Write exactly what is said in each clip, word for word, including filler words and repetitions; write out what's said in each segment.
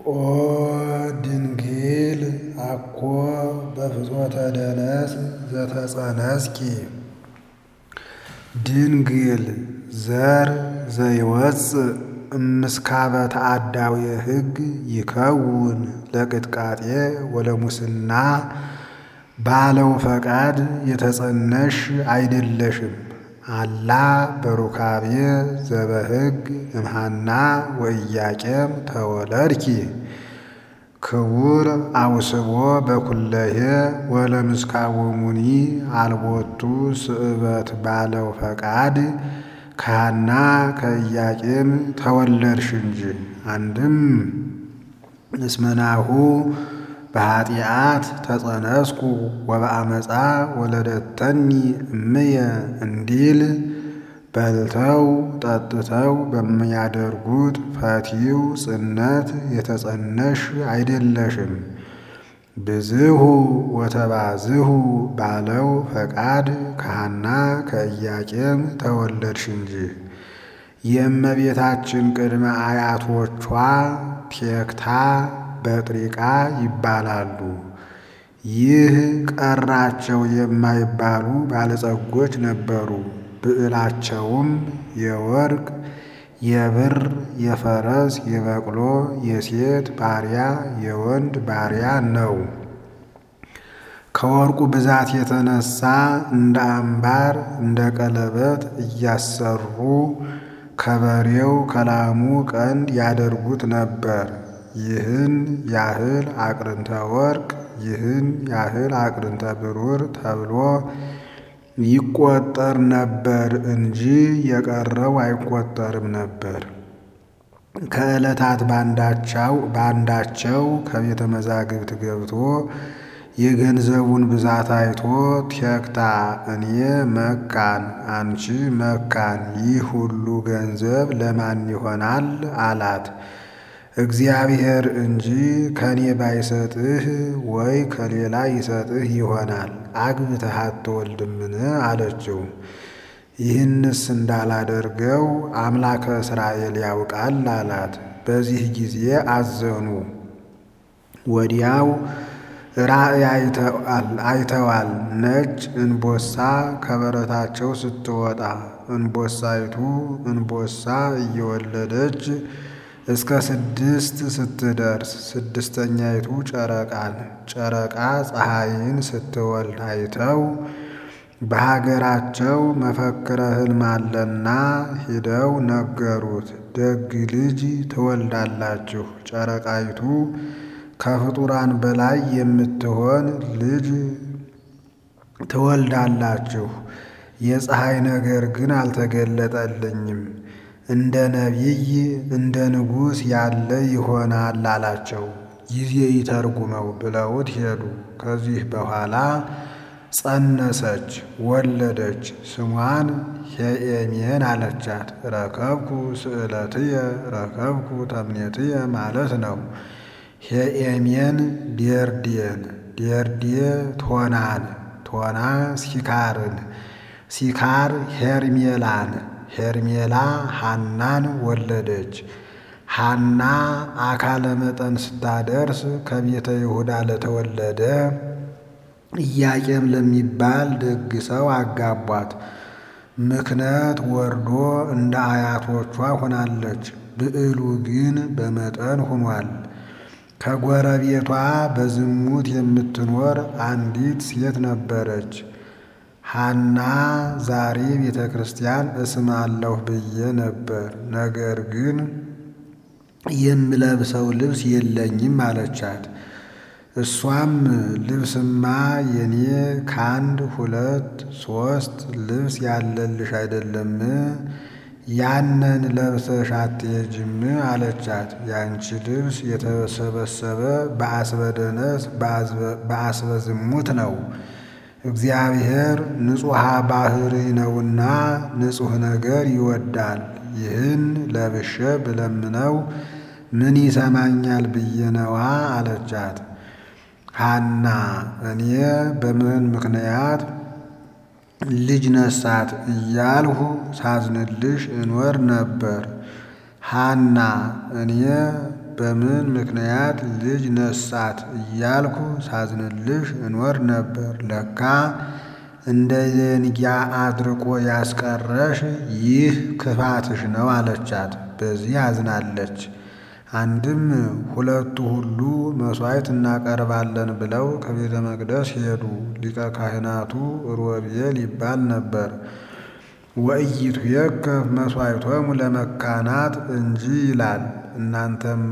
ኦ ድንግል አኮ በፍጾተ ደነስ ዘተጸነስኪ ድንግል ዘር ዘይወፅእ እምስካበ ተአዳዊ ሕግ ይከውን ለቅጥቃጤ ወለሙስና ባለው ፈቃድ የተጸነሽ አይደለሽም። አላ በሩካቤ ዘበሕግ እምሃና ወኢያቄም ተወለድኪ ክቡር አውስቦ በኩለሄ ወለምስካቦሙኒ አልቦቱ ስእበት ባለው ፈቃድ ከሃና ከኢያቄም ተወለድሽ እንጂ። አንድም እስመናሁ በኃጢአት ተጸነስኩ ወበአመፃ ወለደተኒ እምየ እንዲል በልተው ጠጥተው በሚያደርጉት ፈቲው ጽነት የተጸነሽ አይደለሽም። ብዝሁ ወተባዝሁ ባለው ፈቃድ ከሃና ከኢያቄም ተወለድሽ እንጂ። የእመቤታችን ቅድመ አያቶቿ ቴክታ በጥሪቃ ይባላሉ። ይህ ቀራቸው የማይባሉ ባለጸጎች ነበሩ። ብዕላቸውም የወርቅ የብር የፈረስ የበቅሎ የሴት ባሪያ የወንድ ባሪያ ነው። ከወርቁ ብዛት የተነሳ እንደ አምባር እንደ ቀለበት እያሰሩ ከበሬው ከላሙ ቀንድ ያደርጉት ነበር። ይህን ያህል አቅርንተ ወርቅ ይህን ያህል አቅርንተ ብሩር ተብሎ ይቆጠር ነበር እንጂ የቀረው አይቆጠርም ነበር። ከዕለታት ባንዳቸው ባንዳቸው ከቤተ መዛግብት ገብቶ የገንዘቡን ብዛት አይቶ ቴክታ እኔ መካን አንቺ መካን ይህ ሁሉ ገንዘብ ለማን ይሆናል አላት። እግዚአብሔር እንጂ ከኔ ባይሰጥህ ወይ ከሌላ ይሰጥህ ይሆናል፣ አግብተህ አትወልድምን አለችው። ይህንስ እንዳላደርገው አምላከ እስራኤል ያውቃል አላት። በዚህ ጊዜ አዘኑ። ወዲያው ራእይ አይተዋል። ነጭ እንቦሳ ከበረታቸው ስትወጣ እንቦሳይቱ እንቦሳ እየወለደች እስከ ስድስት ስትደርስ ስድስተኛይቱ ጨረቃን ጨረቃ ፀሐይን ስትወልድ አይተው በሀገራቸው መፈክረ ሕልም አለና ሂደው ነገሩት። ደግ ልጅ ትወልዳላችሁ፣ ጨረቃይቱ ከፍጡራን በላይ የምትሆን ልጅ ትወልዳላችሁ። የፀሐይ ነገር ግን አልተገለጠልኝም፣ እንደ ነቢይ እንደ ንጉሥ ያለ ይሆናል አላቸው። ጊዜ ይተርጉመው ብለውት ሄዱ። ከዚህ በኋላ ጸነሰች፣ ወለደች። ስሟን ሄኤሜን አለቻት። ረከብኩ ስእለትየ ረከብኩ ተምኔትየ ማለት ነው። ሄኤሜን ዴርዴን፣ ዴርዴ ቶናን፣ ቶና ሲካርን፣ ሲካር ሄርሜላን፣ ሄርሜላ ሐናን ወለደች። ሐና አካለ መጠን ስታደርስ ከቤተ ይሁዳ ለተወለደ ኢያቄም ለሚባል ደግ ሰው አጋቧት። ምክንያት ወርዶ እንደ አያቶቿ ሆናለች። ብዕሉ ግን በመጠን ሆኗል። ከጎረቤቷ በዝሙት የምትኖር አንዲት ሴት ነበረች። ሐና ዛሬ ቤተ ክርስቲያን እስማለሁ ብዬ ነበር፣ ነገር ግን የምለብሰው ልብስ የለኝም አለቻት። እሷም ልብስማ የኔ ከአንድ ሁለት ሶስት ልብስ ያለልሽ አይደለም? ያንን ለብሰሽ አትሄጂም አለቻት። ያንቺ ልብስ የተሰበሰበ በአስበ ደነስ በአስበ ዝሙት ነው። እግዚአብሔር ንጹሐ ባህሪ ነውና ንጹሕ ነገር ይወዳል። ይህን ለብሼ ብለምነው ምን ይሰማኛል ብዬ ነዋ አለቻት። ሐና እኔ በምን ምክንያት ልጅ ነሳት እያልሁ ሳዝንልሽ እኖር ነበር። ሐና እኔ በምን ምክንያት ልጅ ነሳት እያልኩ ሳዝንልሽ እኖር ነበር። ለካ እንደ ደንጊያ አድርቆ ያስቀረሽ ይህ ክፋትሽ ነው አለቻት። በዚህ አዝናለች። አንድም ሁለቱ ሁሉ መሥዋዕት እናቀርባለን ብለው ከቤተ መቅደስ ሄዱ። ሊቀ ካህናቱ ሮቤል ይባል ነበር። ወኢይትዌከፍ መሥዋዕቶሙ ለመካናት እንጂ ይላል። እናንተማ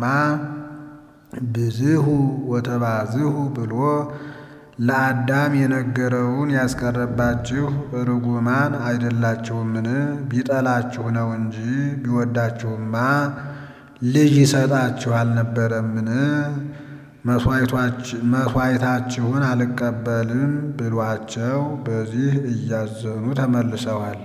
ብዝሁ ወተባዝሁ ብሎ ለአዳም የነገረውን ያስቀረባችሁ ርጉማን አይደላችሁምን? ቢጠላችሁ ነው እንጂ ቢወዳችሁማ ልጅ ይሰጣችሁ አልነበረምን? መሥዋዕታችሁን አልቀበልም ብሏቸው በዚህ እያዘኑ ተመልሰዋል።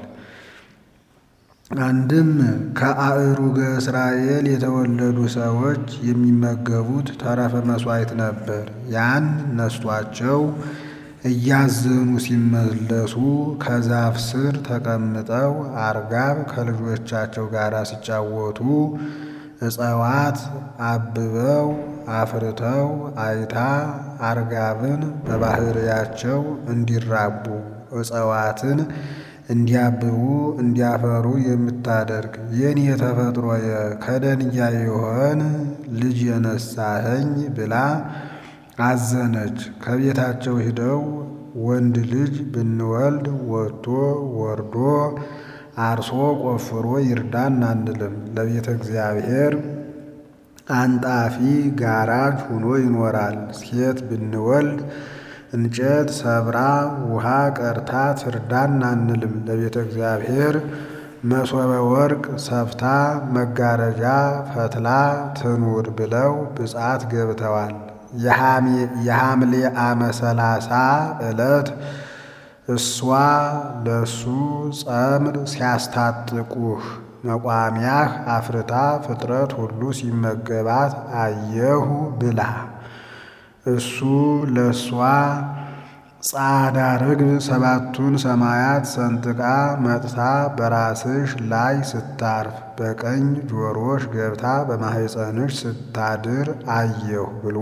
አንድም ከአእሩገ እስራኤል የተወለዱ ሰዎች የሚመገቡት ተረፈ መሥዋዕት ነበር። ያን ነስቷቸው እያዘኑ ሲመለሱ ከዛፍ ስር ተቀምጠው አርጋብ ከልጆቻቸው ጋር ሲጫወቱ እጽዋት አብበው አፍርተው አይታ አርጋብን በባህርያቸው እንዲራቡ እጽዋትን እንዲያብቡ እንዲያፈሩ የምታደርግ የኔ ተፈጥሮዬ ከደንጊያ ይሆን ልጅ የነሳኸኝ ብላ አዘነች። ከቤታቸው ሂደው ወንድ ልጅ ብንወልድ ወጥቶ ወርዶ አርሶ ቆፍሮ ይርዳን አንልም። ለቤተ እግዚአብሔር አንጣፊ ጋራጅ ሆኖ ይኖራል። ሴት ብንወልድ እንጨት ሰብራ ውሃ ቀርታ ትርዳን አንልም። ለቤተ እግዚአብሔር መሶበ ወርቅ ሰፍታ መጋረጃ ፈትላ ትኑር ብለው ብጻት ገብተዋል። የሐምሌ ዓመ ሰላሳ ዕለት እሷ ለሱ ጸምር ሲያስታጥቁህ መቋሚያህ አፍርታ ፍጥረት ሁሉ ሲመገባት አየሁ ብላ እሱ ለሷ ጻዕዳ ርግብ ሰባቱን ሰማያት ሰንጥቃ መጥታ በራስሽ ላይ ስታርፍ በቀኝ ጆሮሽ ገብታ በማህፀንሽ ስታድር አየሁ ብሎ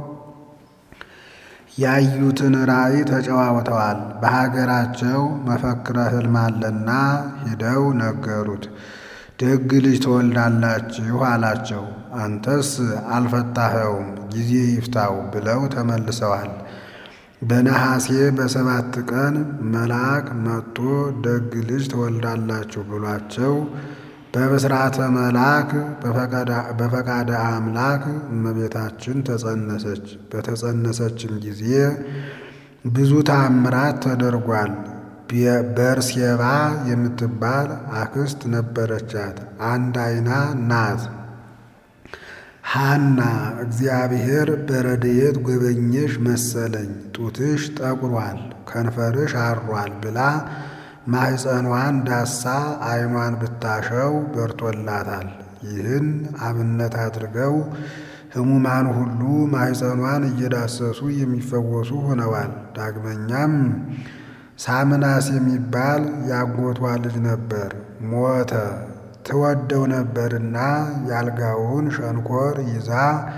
ያዩትን ራእይ ተጨዋውተዋል። በሀገራቸው መፈክረ ሕልም አለና ሂደው ነገሩት። ደግ ልጅ ትወልዳላችሁ አላቸው። አንተስ አልፈታኸውም ጊዜ ይፍታው ብለው ተመልሰዋል። በነሐሴ በሰባት ቀን መልአክ መጥቶ ደግ ልጅ ትወልዳላችሁ ብሏቸው በብስራተ መልአክ በፈቃደ አምላክ እመቤታችን ተጸነሰች። በተጸነሰችም ጊዜ ብዙ ተአምራት ተደርጓል። በርሴባ የምትባል አክስት ነበረቻት። አንድ አይና ናት። ሃና እግዚአብሔር በረድኤት ጎበኘሽ መሰለኝ፣ ጡትሽ ጠቁሯል፣ ከንፈርሽ አሯል ብላ ማህፀኗን ዳሳ አይኗን ብታሸው በርቶላታል። ይህን አብነት አድርገው ሕሙማን ሁሉ ማህፀኗን እየዳሰሱ የሚፈወሱ ሆነዋል። ዳግመኛም ሳምናስ የሚባል ያጎቷ ልጅ ነበር፣ ሞተ። ትወደው ነበርና ያልጋውን ሸንኮር ይዛ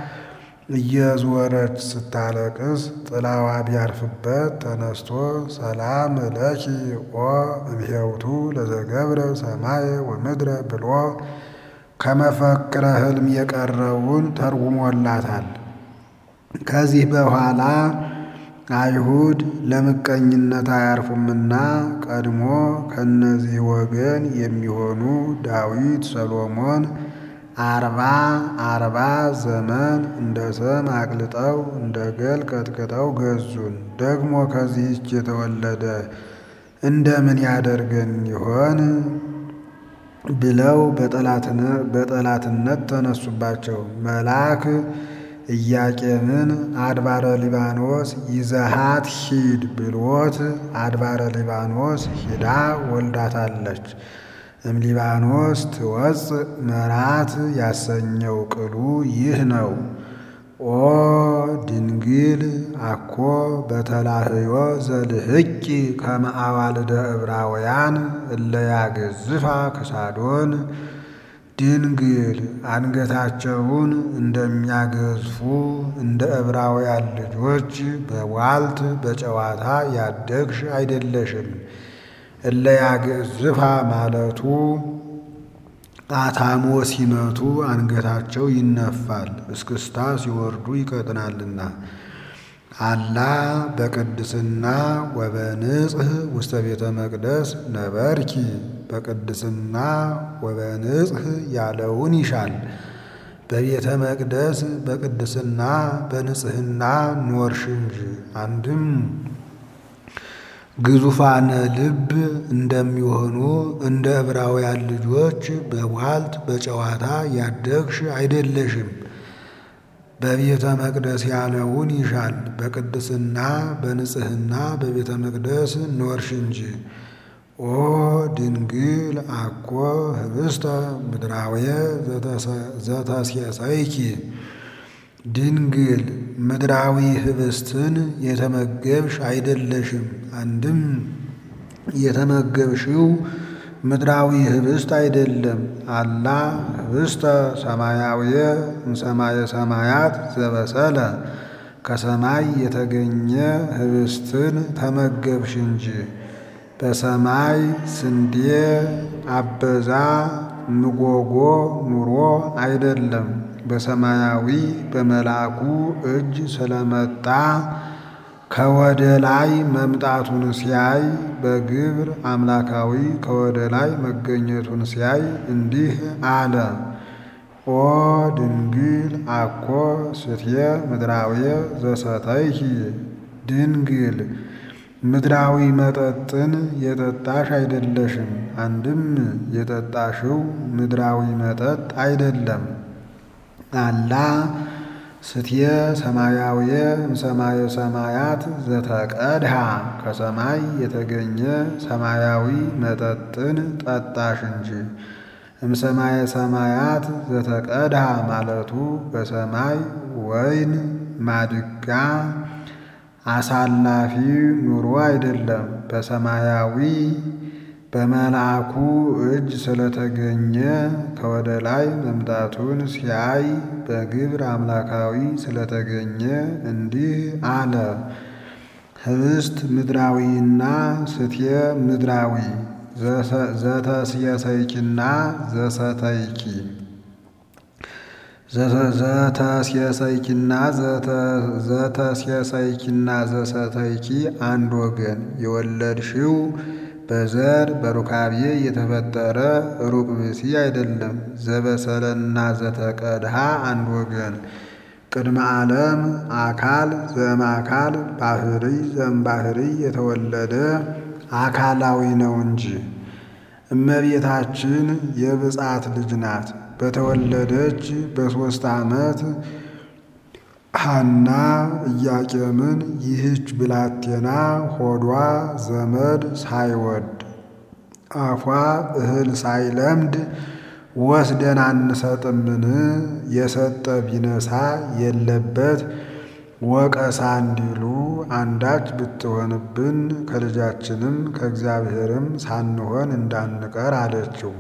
እየዞረች ስታለቅስ ጥላዋ ቢያርፍበት ተነስቶ ሰላም ለኪ ኦ እምሄውቱ ለዘገብረ ሰማየ ወምድረ ብሎ ከመፈክረ ሕልም የቀረውን ተርጉሞላታል። ከዚህ በኋላ አይሁድ ለምቀኝነት አያርፉምና ቀድሞ ከነዚህ ወገን የሚሆኑ ዳዊት፣ ሰሎሞን አርባ አርባ ዘመን እንደ ሰም አቅልጠው እንደ ገል ቀጥቅጠው ገዙን። ደግሞ ከዚህች የተወለደ እንደምን ያደርገን ይሆን ብለው በጠላትነት ተነሱባቸው። መልአክ ኢያቄምን አድባረ ሊባኖስ ይዘሃት ሂድ ብሎት አድባረ ሊባኖስ ሂዳ ወልዳታለች። እም ሊባኖስ ትወፅእ መራት ያሰኘው ቅሉ ይህ ነው። ኦ ድንግል አኮ በተላህዮ ዘልህቂ ከመ አዋልደ ዕብራውያን እለ ያገዝፋ ክሳዶን። ድንግል አንገታቸውን እንደሚያገዝፉ እንደ ዕብራውያን ልጆች በቧልት በጨዋታ ያደግሽ አይደለሽም። እለ ያግዝፋ ማለቱ አታሞ ሲመቱ አንገታቸው ይነፋል፣ እስክስታ ሲወርዱ ይቀጥናልና። አላ በቅድስና ወበንጽህ ውስተ ቤተ መቅደስ ነበርኪ በቅድስና ወበንጽህ ያለውን ይሻል። በቤተ መቅደስ በቅድስና በንጽህና ኖርሽ እንጂ። አንድም ግዙፋነ ልብ እንደሚሆኑ እንደ ዕብራውያን ልጆች በቧልት በጨዋታ ያደግሽ አይደለሽም። በቤተ መቅደስ ያለውን ይሻል። በቅድስና በንጽህና በቤተ መቅደስ ኖርሽ እንጂ። ኦ ድንግል አኮ ህብስተ ምድራውየ ዘተሴሰይኪ ድንግል ምድራዊ ህብስትን የተመገብሽ አይደለሽም። አንድም የተመገብሽው ምድራዊ ህብስት አይደለም። አላ ህብስተ ሰማያውየ እምሰማየ ሰማያት ዘበሰለ ከሰማይ የተገኘ ህብስትን ተመገብሽ እንጂ። በሰማይ ስንዴ አበዛ ንጎጎ ኑሮ አይደለም። በሰማያዊ በመልአኩ እጅ ስለመጣ ከወደ ላይ መምጣቱን ሲያይ በግብር አምላካዊ ከወደ ላይ መገኘቱን ሲያይ እንዲህ አለ። ኦ ድንግል አኮ ስትየ ምድራውየ ዘሰተይኪ ድንግል ምድራዊ መጠጥን የጠጣሽ አይደለሽም። አንድም የጠጣሽው ምድራዊ መጠጥ አይደለም። አላ ስትየ ሰማያውየ እምሰማየ ሰማያት ዘተቀድሃ ከሰማይ የተገኘ ሰማያዊ መጠጥን ጠጣሽ እንጂ። እምሰማየ ሰማያት ዘተቀድሃ ማለቱ በሰማይ ወይን ማድጋ አሳላፊ ኑሮ አይደለም። በሰማያዊ በመልአኩ እጅ ስለተገኘ ከወደ ላይ መምጣቱን ሲያይ በግብር አምላካዊ ስለተገኘ እንዲህ አለ። ህብስት ምድራዊና ስትየ ምድራዊ ዘተሴሰይኪና ዘሰተይኪ ዘተሴሰይኪና ዘተሴሰይኪና ዘሰተይኪ አንድ ወገን የወለድሽው በዘር በሩካቤ የተፈጠረ ሩቅ ብእሲ አይደለም። ዘበሰለና ዘተቀድሃ አንድ ወገን ቅድመ ዓለም አካል ዘእምአካል ባህሪ ዘእምባህሪ የተወለደ አካላዊ ነው እንጂ። እመቤታችን የብፅዓት ልጅ ናት። በተወለደች በሦስት ዓመት ሐና ኢያቄምን ይህች ብላቴና ሆዷ ዘመድ ሳይወድ አፏ እህል ሳይለምድ ወስደን አንሰጥምን? የሰጠ ቢነሳ የለበት ወቀሳ እንዲሉ አንዳች ብትሆንብን ከልጃችንም ከእግዚአብሔርም ሳንሆን እንዳንቀር አለችው።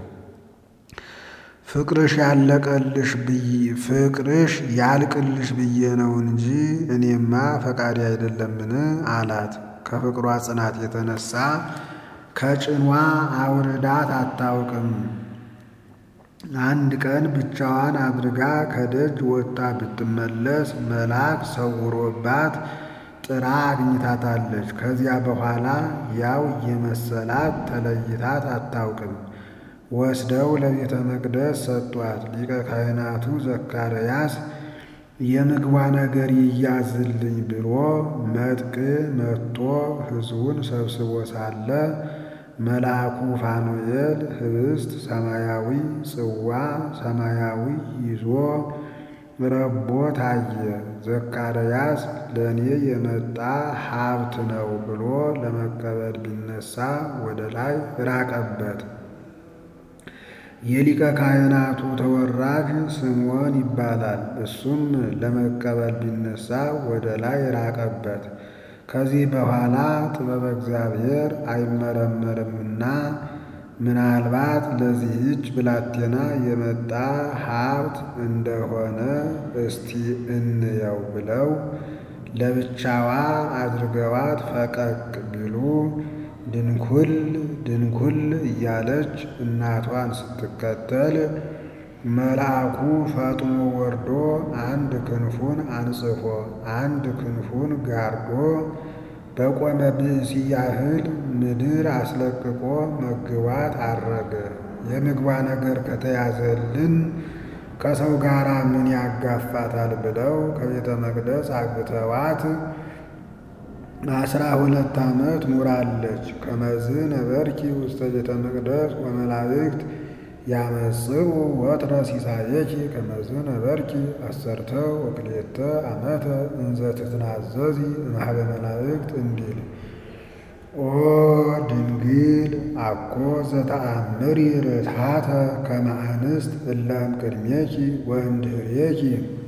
ፍቅርሽ ያለቀልሽ ብዬ ፍቅርሽ ያልቅልሽ ብዬ ነው እንጂ እኔማ ፈቃዴ አይደለምን አላት። ከፍቅሯ ጽናት የተነሳ ከጭኗ አውርዳት አታውቅም። አንድ ቀን ብቻዋን አድርጋ ከደጅ ወጣ ብትመለስ መልአክ ሰውሮባት ጥራ አግኝታታለች። ከዚያ በኋላ ያው የመሰላት ተለይታት አታውቅም። ወስደው ለቤተ መቅደስ ሰጧት። ሊቀ ካህናቱ ዘካርያስ የምግቧ ነገር ይያዝልኝ ብሎ መጥቅ መጥቶ ሕዝቡን ሰብስቦ ሳለ መልአኩ ፋኑኤል ህብስት ሰማያዊ ጽዋ ሰማያዊ ይዞ ረቦ ታየ። ዘካርያስ ለእኔ የመጣ ሀብት ነው ብሎ ለመቀበል ቢነሳ ወደ ላይ ራቀበት። የሊቀ ካህናቱ ተወራጅ ስምዖን ይባላል። እሱም ለመቀበል ቢነሳ ወደ ላይ ራቀበት። ከዚህ በኋላ ጥበበ እግዚአብሔር አይመረመርምና ምናልባት ለዚህች ብላቴና የመጣ ሀብት እንደሆነ እስቲ እንየው ብለው ለብቻዋ አድርገዋት ፈቀቅ ቢሉ ድንኩል ድንኩል እያለች እናቷን ስትከተል መልአኩ ፈጥኖ ወርዶ አንድ ክንፉን አንጽፎ አንድ ክንፉን ጋርዶ በቆመ ብእሲ ያህል ምድር አስለቅቆ መግባት አረገ። የምግቧ ነገር ከተያዘልን ከሰው ጋር ምን ያጋፋታል ብለው ከቤተ መቅደስ አግተዋት አስራ ሁለት ዓመት ኑራለች። ከመዝ ነበርኪ ውስተ ቤተ መቅደስ ወመላእክት ያመጽኡ ወትረ ሲሳየኪ ከመዝ ነበርኪ አሰርተ ወክልኤተ ዓመተ እንዘ ትትናዘዚ እምኀበ መላእክት እንዲል። ኦ ድንግል አኮ ዘተአምሪ ርትሐተ ከመ አንስት እለ እምቅድሜኪ ወእምድኅሬኪ።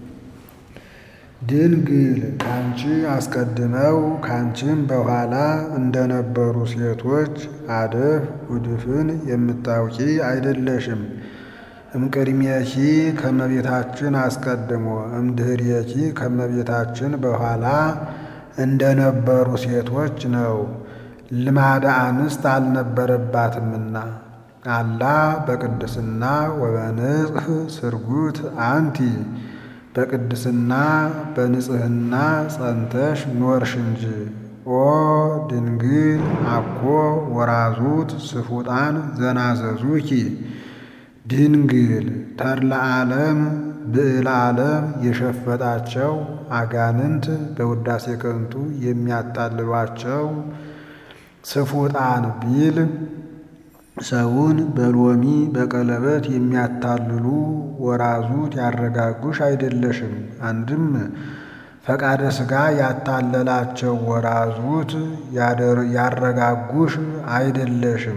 ድንግል ካንቺ አስቀድመው ካንቺም በኋላ እንደነበሩ ሴቶች አደፍ ጉድፍን የምታውቂ አይደለሽም። እምቅድሜኪ ከመቤታችን አስቀድሞ እምድኅሬኪ ከመቤታችን በኋላ እንደነበሩ ሴቶች ነው። ልማደ አንስት አልነበረባትምና። አላ በቅድስና ወበንጽሕ ስርጉት አንቲ በቅድስና በንጽሕና ጸንተሽ ኖርሽ እንጂ። ኦ ድንግል አኮ ወራዙት ስፉጣን ዘናዘዙኪ። ድንግል ተድላ ዓለም ብዕለ ዓለም የሸፈጣቸው አጋንንት በውዳሴ ከንቱ የሚያታልሏቸው ስፉጣን ቢል ሰውን በሎሚ በቀለበት የሚያታልሉ ወራዙት ያረጋጉሽ አይደለሽም። አንድም ፈቃደ ሥጋ ያታለላቸው ወራዙት ያረጋጉሽ አይደለሽም።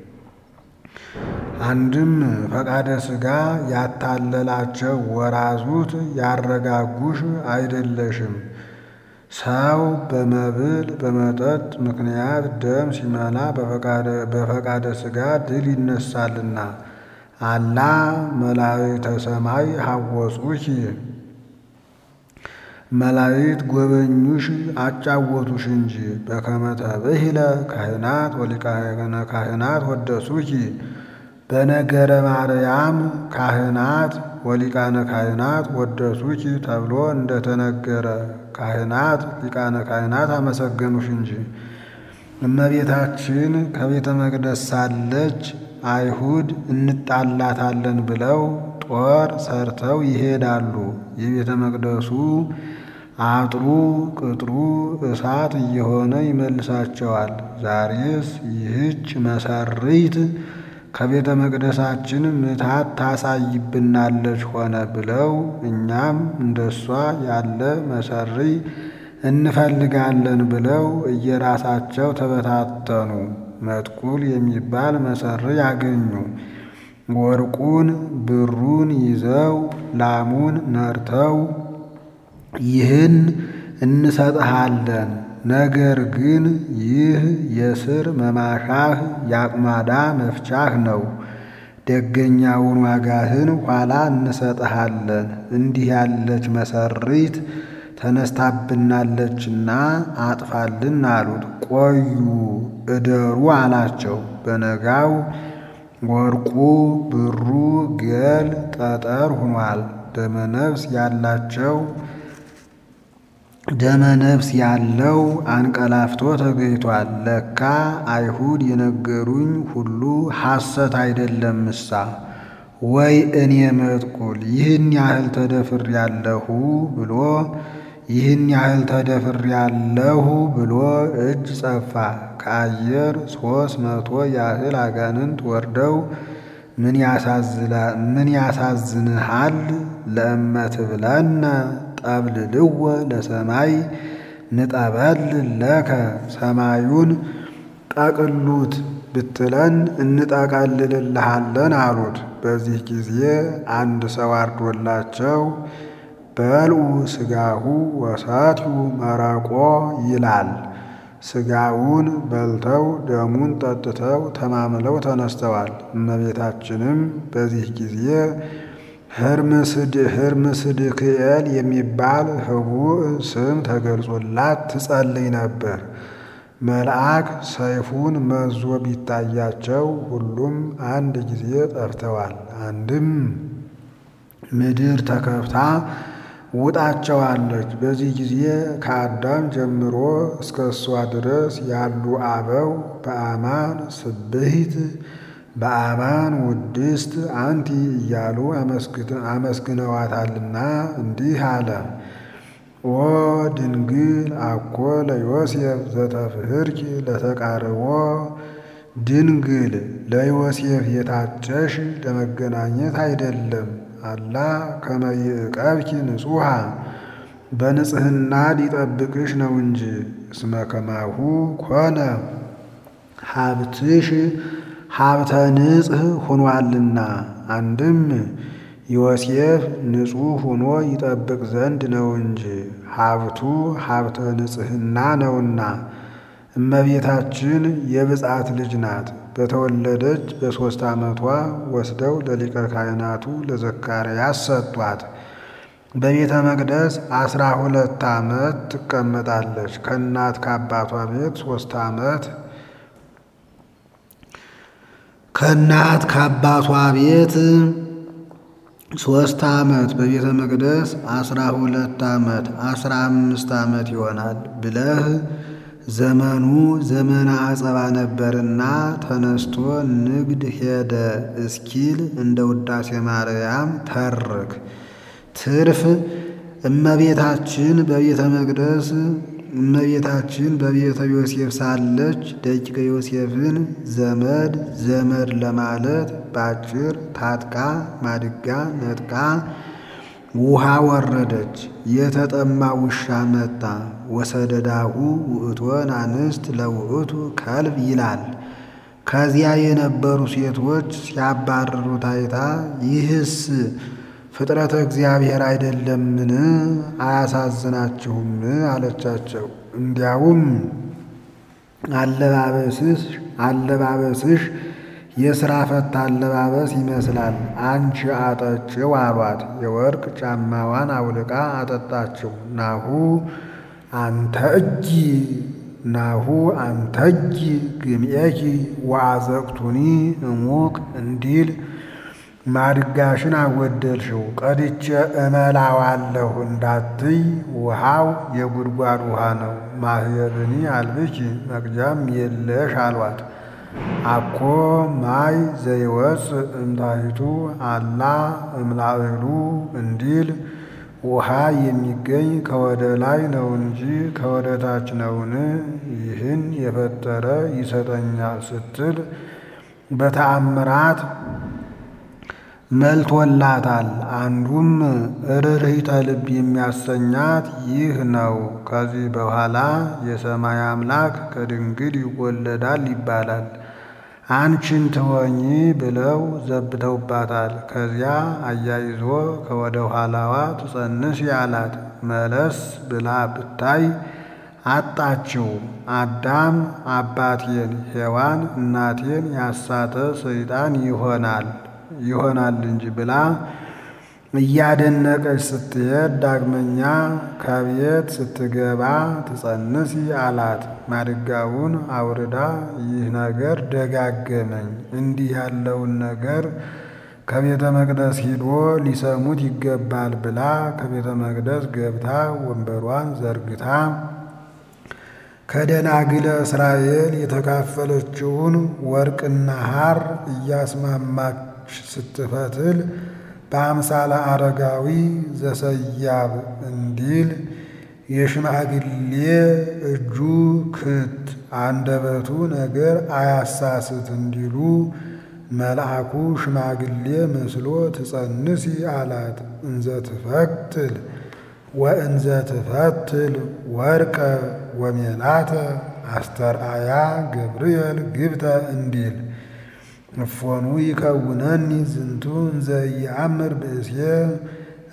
አንድም ፈቃደ ሥጋ ያታለላቸው ወራዙት ያረጋጉሽ አይደለሽም። ሰው በመብል በመጠጥ ምክንያት ደም ሲመላ በፈቃደ ሥጋ ድል ይነሳልና። አላ መላእክተ ሰማይ ሐወጹኪ መላእክት ጎበኙሽ አጫወቱሽ እንጂ። በከመ ተብሂለ ካህናት ወሊቃነ ካህናት ወደሱኪ። በነገረ ማርያም ካህናት ወሊቃነ ካህናት ወደሱኪ ተብሎ እንደተነገረ ካህናት ሊቃነ ካህናት አመሰገኑሽ እንጂ። እመቤታችን ከቤተ መቅደስ ሳለች አይሁድ እንጣላታለን ብለው ጦር ሰርተው ይሄዳሉ። የቤተ መቅደሱ አጥሩ ቅጥሩ እሳት እየሆነ ይመልሳቸዋል። ዛሬስ ይህች መሰሪት ከቤተ መቅደሳችን ምታት ታሳይብናለች ሆነ ብለው እኛም እንደሷ ያለ መሰሪ እንፈልጋለን ብለው እየራሳቸው ተበታተኑ። መጥቁል የሚባል መሰሪ ያገኙ። ወርቁን ብሩን ይዘው ላሙን ነርተው ይህን እንሰጥሃለን፣ ነገር ግን ይህ የስር መማሻህ ያቅማዳ መፍቻህ ነው። ደገኛውን ዋጋህን ኋላ እንሰጥሃለን። እንዲህ ያለች መሰሪት ተነስታብናለችና አጥፋልን አሉት። ቆዩ እደሩ አላቸው። በነጋው ወርቁ ብሩ ገል ጠጠር ሆኗል። ደመነፍስ ያላቸው ደመነፍስ ያለው አንቀላፍቶ ተገኝቷል። ለካ አይሁድ የነገሩኝ ሁሉ ሐሰት አይደለም ምሳ ወይ እኔ መጥቁል ይህን ያህል ተደፍር ያለሁ ብሎ ይህን ያህል ተደፍር ያለሁ ብሎ እጅ ጸፋ። ከአየር ሦስት መቶ ያህል አጋንንት ወርደው ምን ያሳዝንሃል ለእመት ብለነ ጠብልልወ ለሰማይ ንጠበልል ለከ። ሰማዩን ጠቅሉት ብትለን እንጠቀልልልሃለን አሉት። በዚህ ጊዜ አንድ ሰው አርዶላቸው በልዑ ሥጋሁ ወሰትዩ መረቆ ይላል። ሥጋውን በልተው ደሙን ጠጥተው ተማምለው ተነስተዋል። እመቤታችንም በዚህ ጊዜ ሕርምስድክኤል የሚባል ኅቡዕ ስም ተገልጾላት ትጸልይ ነበር። መልአክ ሰይፉን መዞ ቢታያቸው ሁሉም አንድ ጊዜ ጠፍተዋል። አንድም ምድር ተከፍታ ውጣቸዋለች። በዚህ ጊዜ ከአዳም ጀምሮ እስከ እሷ ድረስ ያሉ አበው በአማን ስብሕት በአማን ውድስት አንቲ እያሉ አመስግነዋታልና እንዲህ አለ። ኦ ድንግል አኮ ለዮሴፍ ዘተፍህርኪ ለተቃርቦ ድንግል ለዮሴፍ የታጨሽ ለመገናኘት አይደለም። አላ ከመ ይዕቀብኪ ንጹሐ በንጽሕና ሊጠብቅሽ ነው እንጂ። እስመ ከማሁ ኮነ ሀብትሽ ሀብተ ንጽሕ ሆኗልና። አንድም ዮሴፍ ንጹሕ ሆኖ ይጠብቅ ዘንድ ነው እንጂ ሀብቱ ሀብተ ንጽሕና ነውና። እመቤታችን የብፅዓት ልጅ ናት። በተወለደች በሦስት ዓመቷ ወስደው ለሊቀ ካህናቱ ለዘካርያስ ሰጧት። በቤተ መቅደስ አስራ ሁለት ዓመት ትቀመጣለች። ከእናት ከአባቷ ቤት ሦስት ዓመት ከእናት ከአባቷ ቤት ሦስት ዓመት በቤተ መቅደስ አስራ ሁለት ዓመት አስራ አምስት ዓመት ይሆናል ብለህ ዘመኑ ዘመነ አጸባ ነበርና ተነስቶ ንግድ ሄደ እስኪል እንደ ውዳሴ ማርያም ተርክ። ትርፍ እመቤታችን በቤተ መቅደስ እመቤታችን በቤተ ዮሴፍ ሳለች ደቂቀ ዮሴፍን ዘመድ ዘመድ ለማለት ባጭር ታጥቃ ማድጋ ነጥቃ ውሃ ወረደች። የተጠማ ውሻ መጣ። ወሰደዳሁ ውእቶን አንስት ለውእቱ ከልብ ይላል። ከዚያ የነበሩ ሴቶች ሲያባርሩ ታይታ ይህስ ፍጥረተ እግዚአብሔር አይደለምን? አያሳዝናችሁም? አለቻቸው። እንዲያውም አለባበስሽ አለባበስሽ የሥራ ፈታ አለባበስ ይመስላል፣ አንቺ አጠጭው አሏት። የወርቅ ጫማዋን አውልቃ አጠጣችው። ናሁ አንተ እጅ ናሁ አንተ እጅ ግምኤኪ ወአዘቅቱኒ እሙቅ እንዲል ማድጋሽን አጎደልሽው ቀድቼ እመላዋለሁ እንዳትይ ውሃው የጉድጓድ ውሃ ነው። ማህየብኒ አልብኪ መቅጃም የለሽ አሏት። አኮ ማይ ዘይወፅእ እምታሕቱ አላ እምላዕሉ እንዲል ውሃ የሚገኝ ከወደ ላይ ነው እንጂ ከወደ ታች ነውን? ይህን የፈጠረ ይሰጠኛል ስትል በተአምራት መልቶላታል። አንዱም ርኅራኄ ልብ የሚያሰኛት ይህ ነው። ከዚህ በኋላ የሰማይ አምላክ ከድንግል ይወለዳል ይባላል። አንቺን ትሆኚ ብለው ዘብተውባታል። ከዚያ አያይዞ ከወደ ኋላዋ ትጸንስ ያላት መለስ ብላ ብታይ አጣችው። አዳም አባቴን ሔዋን እናቴን ያሳተ ሰይጣን ይሆናል ይሆናል እንጂ ብላ እያደነቀች ስትሄድ ዳግመኛ ከቤት ስትገባ ትጸንሲ አላት። ማድጋውን አውርዳ ይህ ነገር ደጋገመኝ፣ እንዲህ ያለውን ነገር ከቤተ መቅደስ ሂዶ ሊሰሙት ይገባል ብላ ከቤተ መቅደስ ገብታ ወንበሯን ዘርግታ ከደናግለ እስራኤል የተካፈለችውን ወርቅና ሐር እያስማማች ስትፈትል በአምሳለ አረጋዊ ዘሰያብ እንዲል የሽማግሌ እጁ ክት አንደበቱ ነገር አያሳስት እንዲሉ መልአኩ ሽማግሌ መስሎ ትጸንሲ አላት። እንዘ ትፈትል ወእንዘ ትፈትል ወርቀ ወሜላተ አስተርአያ ገብርኤል ግብተ እንዲል እፎኑ ይከውነኒ ዝንቱ እንዘ ይአምር ብእሴ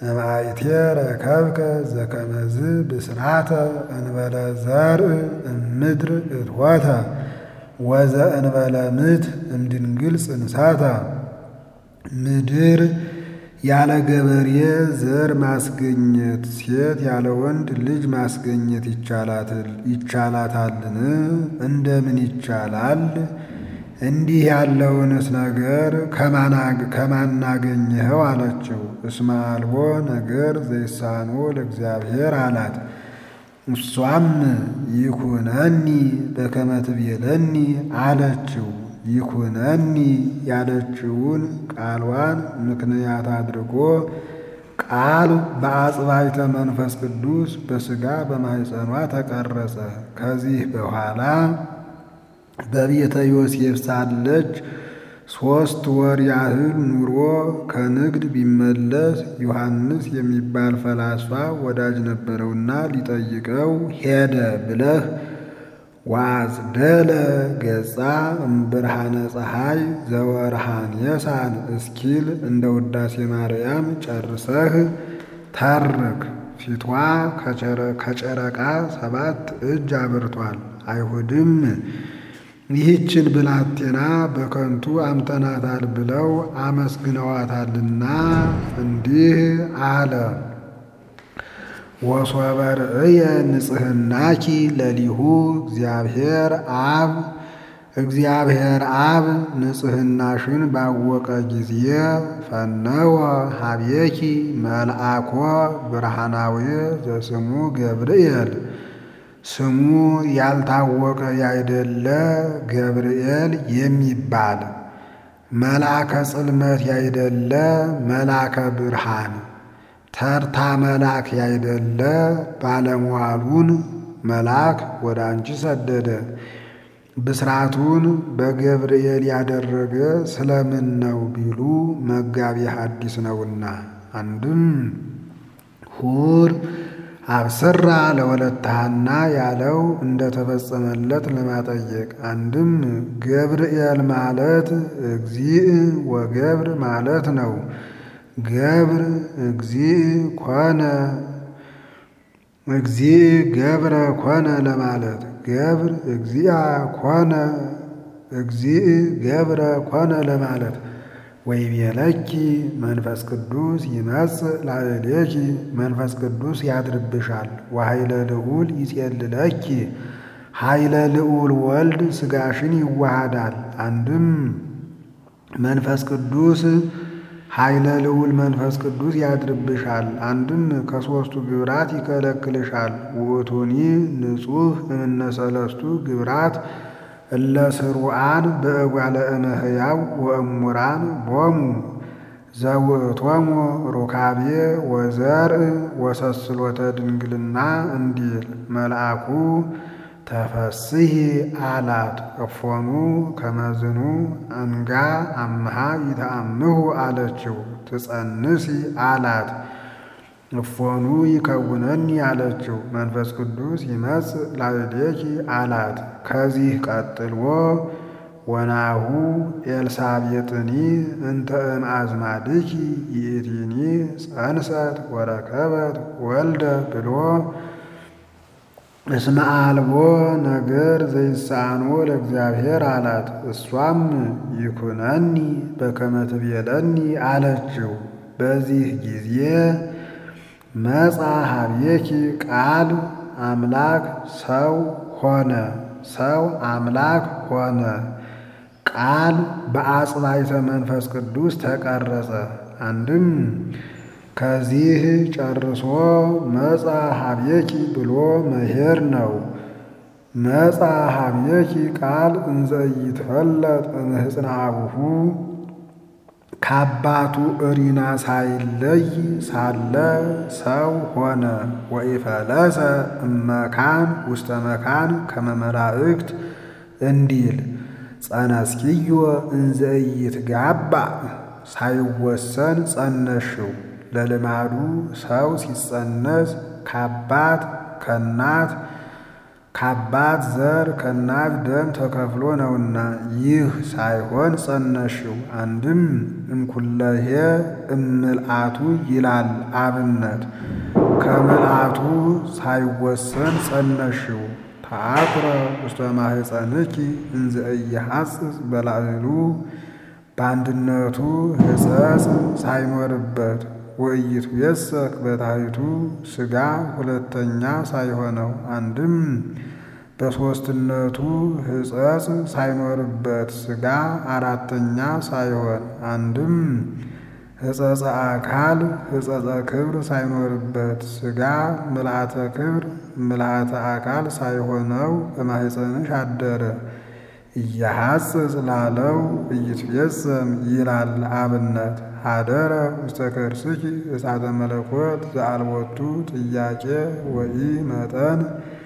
እምአይቴ ረከብከ ዘከመዝ ብስራተ እንበለ ዘርእ እምድር እትወተ ወዘእንበለ ምት እምድንግል ጽንሰተ። ምድር ያለ ገበሬ ዘር ማስገኘት ሴት ያለ ወንድ ልጅ ማስገኘት ይቻላታልን? እንደምን ይቻላል? እንዲህ ያለውንስ ነገር ከማናገኘኸው አለችው። እስመ አልቦ ነገር ዘይሳኖ ለእግዚአብሔር አላት። እሷም ይኩነኒ በከመ ትቤለኒ አለችው። ይኩነኒ ያለችውን ቃልዋን ምክንያት አድርጎ ቃል በአጽባይተ መንፈስ ቅዱስ በሥጋ በማኅፀኗ ተቀረጸ። ከዚህ በኋላ በቤተ ዮሴፍ ሳለች ሦስት ወር ያህል ኑሮ ከንግድ ቢመለስ ዮሐንስ የሚባል ፈላስፋ ወዳጅ ነበረውና ሊጠይቀው ሄደ ብለህ ዋጽደለ ገጻ እምብርሃነ ፀሐይ ዘወርሃን የሳን እስኪል እንደ ውዳሴ ማርያም ጨርሰህ ታርክ። ፊቷ ከጨረቃ ሰባት እጅ አብርቷል። አይሁድም ይህችን ብላቴና በከንቱ አምጠናታል ብለው አመስግነዋታልና እንዲህ አለ። ወሶበ ርእየ ንጽሕናኪ ለሊሁ እግዚአብሔር አብ እግዚአብሔር አብ ንጽሕናሽን ባወቀ ጊዜ ፈነወ ሀቤኪ መልአኮ ብርሃናዊ ዘስሙ ገብርኤል ስሙ ያልታወቀ ያይደለ ገብርኤል የሚባል መልአከ ጽልመት ያይደለ መልአከ ብርሃን ተርታ መልአክ ያይደለ ባለሟሉን መልአክ ወደ አንቺ ሰደደ። ብስራቱን በገብርኤል ያደረገ ስለምን ነው ቢሉ መጋቢ ሐዲስ ነውና። አንድም ሁር አብስራ ለወለተ ሐና ያለው እንደተፈጸመለት ለማጠየቅ፣ አንድም ገብርኤል ማለት እግዚእ ወገብር ማለት ነው። ገብር እግዚእ ኮነ እግዚእ ገብረ ኮነ ለማለት ገብር እግዚአ ኮነ እግዚእ ገብረ ኮነ ለማለት ወይቤለኪ መንፈስ ቅዱስ ይመጽእ ላዕሌኪ መንፈስ ቅዱስ ያድርብሻል። ወኃይለ ልዑል ይጼልለኪ ኃይለ ልዑል ወልድ ሥጋሽን ይዋሃዳል። አንድም መንፈስ ቅዱስ ኃይለ ልዑል መንፈስ ቅዱስ ያድርብሻል። አንድም ከሦስቱ ግብራት ይከለክልሻል። ውእቱኒ ንጹሕ እምነ ሰለስቱ ግብራት እለ ስሩዓን በእጓለ እመሕያው ወእሙራን ቦሙ ዘውእቶሙ ሩካቤ ወዘርእ ወሰስሎተ ድንግልና እንዲል መልአኩ ተፈስሒ አላት። እፎኑ ከመዝኑ አንጋ አምሃ ይተአምሁ አለችው። ትጸንሲ አላት። እፎኑ ይከውነኒ አለችው። መንፈስ ቅዱስ ይመጽእ ላዕሌኪ አላት። ከዚህ ቀጥሎ ወናሁ ኤልሳቤጥኒ እንተ እምአዝማድኪ ይእቲኒ ጸንሰት ወረከበት ወልደ ብሎ እስመ አልቦ ነገር ዘይሳኖ ለእግዚአብሔር አላት። እሷም ይኩነኒ በከመ ትቤለኒ አለችው። በዚህ ጊዜ መጻ ሀቤኪ ቃል አምላክ ሰው ሆነ። ሰው አምላክ ሆነ። ቃል በአጽባይተ መንፈስ ቅዱስ ተቀረጸ። አንድም ከዚህ ጨርሶ መጻ ሀቤኪ ብሎ መሄድ ነው። መጻ ሀቤኪ ቃል እንዘ ይትፈለጥ እምህፅነ አቡሁ ከአባቱ እሪና ሳይለይ ሳለ ሰው ሆነ። ወኢፈለሰ እመካን ውስተ መካን ከመ መላእክት እንዲል ጸነስኪዮ እንዘ ኢይትጋባእ ሳይወሰን ጸነሽው። ለልማዱ ሰው ሲጸነስ ከአባት ከእናት ከአባት ዘር ከእናት ደም ተከፍሎ ነውና ይህ ሳይሆን ጸነሽው። አንድም እምኩለሄ እምልአቱ ይላል አብነት ከምልአቱ ሳይወሰን ጸነሽው። ተአኩረ ውስተ ማኅፀንኪ እንዘ ኢይሐጽጽ በላዕሉ በአንድነቱ ሕፀጽ ሳይኖርበት ወኢይትዌሰክ በታሕቱ ሥጋ ሁለተኛ ሳይሆነው። አንድም በሦስትነቱ ሕፀጽ ሳይኖርበት ሥጋ አራተኛ ሳይሆን። አንድም ሕፀፀ አካል ሕፀፀ ክብር ሳይኖርበት ሥጋ ምልአተ ክብር ምልአተ አካል ሳይሆነው በማኅፀንሽ አደረ። ኢይሐጽጽ ላለው ኢይትፌጸም ይላል አብነት ሀደረ ውስተ ከርስኪ እሳተ መለኮት ዘአልቦቱ ጥያቄ ወኢ መጠን።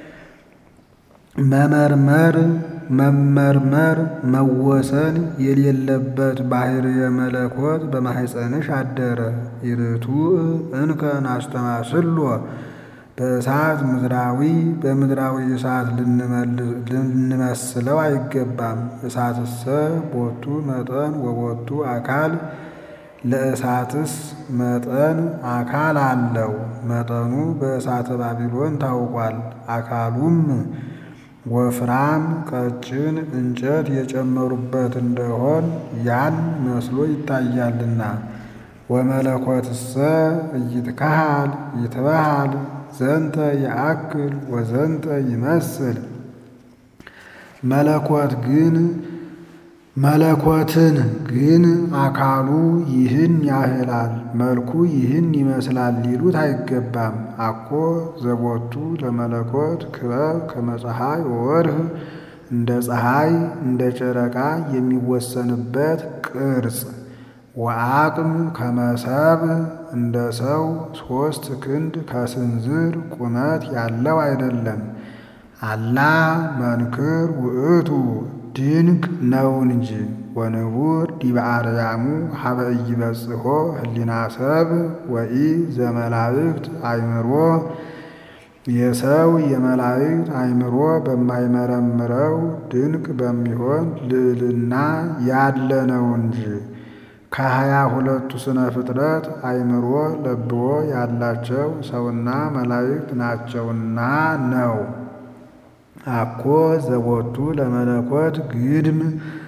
መመርመር መመርመር መወሰን የሌለበት ባሕርየ መለኮት በማኅፀንሽ አደረ። ይርቱዕ እንከ ናስተማስሎ በእሳት ምድራዊ በምድራዊ እሳት ልንመስለው አይገባም። እሳትሰ ቦቱ መጠን ወቦቱ አካል ለእሳትስ መጠን አካል አለው። መጠኑ በእሳተ ባቢሎን ታውቋል። አካሉም ወፍራም ቀጭን እንጨት የጨመሩበት እንደሆን ያን መስሎ ይታያልና። ወመለኮትሰ ኢይትከሃል ይትበሃል ዘንተ ያአክል ወዘንተ ይመስል። መለኮት ግን መለኮትን ግን አካሉ ይህን ያህላል መልኩ ይህን ይመስላል ሊሉት አይገባም። አኮ ዘቦቱ ለመለኮት ክበብ ከመ ፀሐይ ወወርኅ እንደ ፀሐይ እንደ ጨረቃ የሚወሰንበት ቅርጽ ወአቅም ከመ ሰብእ እንደ ሰው ሦስት ክንድ ከስንዝር ቁመት ያለው አይደለም። አላ መንክር ውእቱ ድንቅ ነው እንጂ ወንቡር ዲበ አርያሙ ሀበ ኢይበጽሖ ህሊና ሰብእ ወኢ ዘመላእክት አእምሮ የሰው የመላእክት አእምሮ በማይመረምረው ድንቅ በሚሆን ልዕልና ያለ ነው እንጂ። ከሀያ ሁለቱ ስነ ፍጥረት አእምሮ ለብዎ ያላቸው ሰውና መላእክት ናቸውና ነው። አኮ ዘቦቱ ለመለኮት ግድም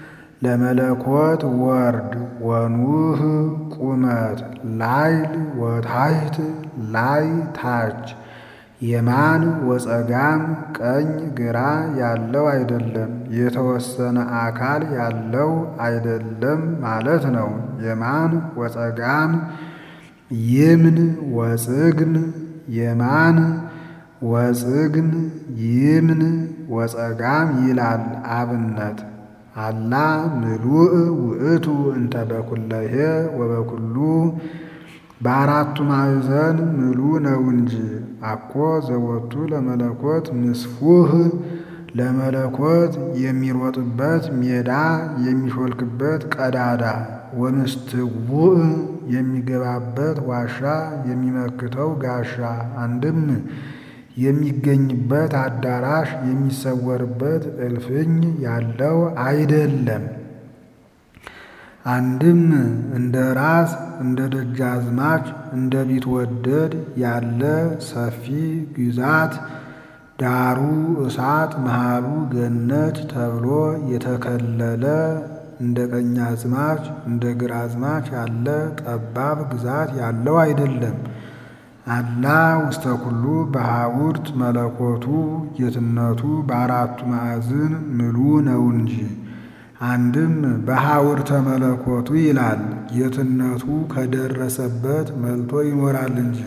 ለመለኮት ወርድ ወኑህ ቁመት ላይል ወታሕት ላይ ታች የማን ወጸጋም ቀኝ ግራ ያለው አይደለም። የተወሰነ አካል ያለው አይደለም ማለት ነው። የማን ወጸጋም ይምን ወጽግም የማን ወጽግም ይምን ወጸጋም ይላል አብነት አላ ምሉእ ውእቱ እንተ በኩለሄ ወበኩሉ በአራቱ ማዕዘን ምሉ ነው እንጂ። አኮ ዘቦቱ ለመለኮት ምስፉህ ለመለኮት የሚሮጥበት ሜዳ የሚሾልክበት ቀዳዳ ወምስትውእ የሚገባበት ዋሻ የሚመክተው ጋሻ አንድም የሚገኝበት አዳራሽ የሚሰወርበት እልፍኝ ያለው አይደለም። አንድም እንደ ራስ እንደ ደጃዝማች እንደ ቢትወደድ ያለ ሰፊ ግዛት ዳሩ እሳት መሃሉ ገነት ተብሎ የተከለለ እንደ ቀኛዝማች እንደ ግራዝማች ያለ ጠባብ ግዛት ያለው አይደለም። አላ ውስተ ኩሉ በሐውርት መለኮቱ ጌትነቱ በአራቱ ማዕዝን ምሉ ነው እንጂ። አንድም በሐውርተ መለኮቱ ይላል ጌትነቱ ከደረሰበት መልቶ ይኖራል እንጂ።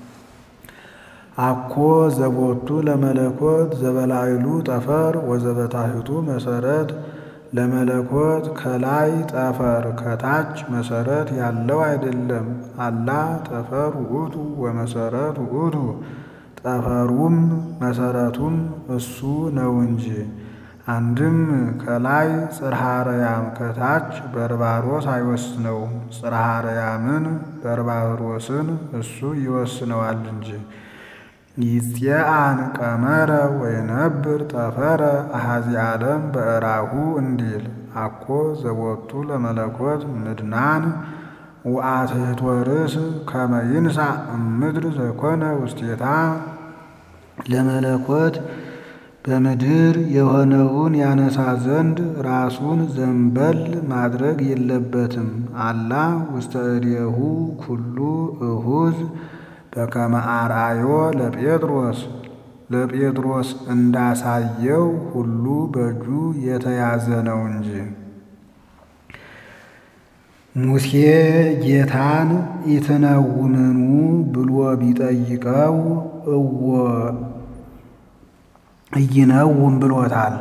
አኮ ዘቦቱ ለመለኮት ዘበላዕሉ ጠፈር ወዘበታሕቱ መሰረት ለመለኮት ከላይ ጠፈር ከታች መሰረት ያለው አይደለም። አላ ጠፈር ውእቱ ወመሰረት ውእቱ ጠፈሩም መሰረቱም እሱ ነው እንጂ። አንድም ከላይ ጽርሐ አርያም ከታች በርባሮስ አይወስነውም። ጽርሐ አርያምን በርባሮስን እሱ ይወስነዋል እንጂ። ይጽአን ቀመረ ወይነብር ጠፈረ አሐዚ ዓለም በእራሁ እንዲል አኮ ዘቦቱ ለመለኮት ምድናን ወአትሕቶ ርእስ ከመ ይንሣእ እምድር ዘኮነ ውስቴታ። ለመለኮት በምድር የሆነውን ያነሳ ዘንድ ራሱን ዘንበል ማድረግ የለበትም። አላ ውስተ እዴሁ ኩሉ እሁዝ በከመ አርአዮ ለጴጥሮስ ለጴጥሮስ እንዳሳየው ሁሉ በእጁ የተያዘ ነው እንጂ። ሙሴ ጌታን ኢትነውምኑ ብሎ ቢጠይቀው እወ ኢይነውም ብሎታል።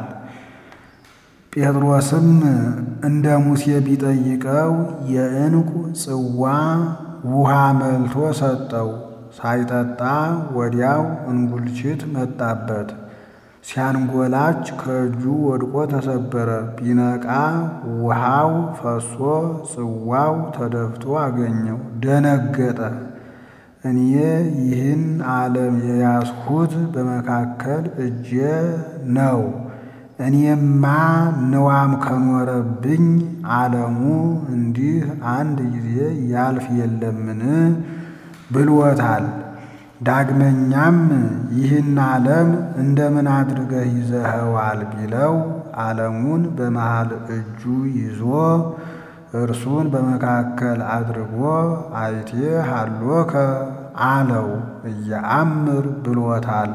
ጴጥሮስም እንደ ሙሴ ቢጠይቀው የዕንቁ ጽዋ ውሃ መልቶ ሰጠው። ሳይጠጣ ወዲያው እንጉልችት መጣበት። ሲያንጎላች ከእጁ ወድቆ ተሰበረ። ቢነቃ ውሃው ፈሶ ጽዋው ተደፍቶ አገኘው። ደነገጠ። እኔ ይህን ዓለም የያዝሁት በመካከል እጄ ነው። እኔማ ንዋም ከኖረብኝ ዓለሙ እንዲህ አንድ ጊዜ ያልፍ የለምን ብሎታል። ዳግመኛም ይህን ዓለም እንደምን አድርገህ ይዘኸዋል ቢለው ዓለሙን በመሃል እጁ ይዞ እርሱን በመካከል አድርጎ አይቴ ሀሎከ አለው እየአምር ብሎታል።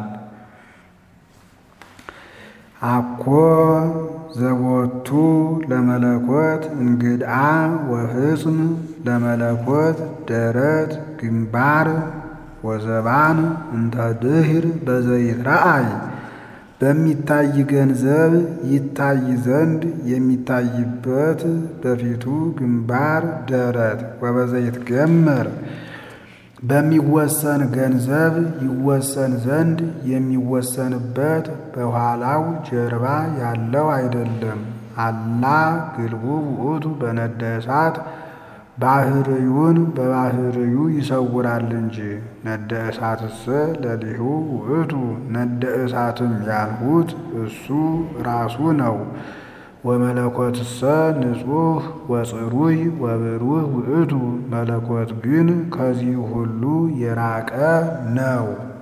አኮ ዘቦቱ ለመለኮት እንግድአ ወፍጽም ለመለኮት ደረት ግንባር ወዘባን እንተ ድህር በዘይትረአይ በሚታይ ገንዘብ ይታይ ዘንድ የሚታይበት በፊቱ ግንባር ደረት ወበዘይትገመር በሚወሰን ገንዘብ ይወሰን ዘንድ የሚወሰንበት በኋላው ጀርባ ያለው አይደለም። አላ ግልቡ ውእቱ በነደ እሳት ባህርዩን በባህርዩ ይሰውራል እንጂ። ነደ እሳትሰ ለሊሁ ውእቱ ነደ እሳትም ያልሁት እሱ ራሱ ነው። ወመለኮትሰ ንጹሕ ወጽሩይ ወብሩህ ውእቱ መለኮት ግን ከዚህ ሁሉ የራቀ ነው።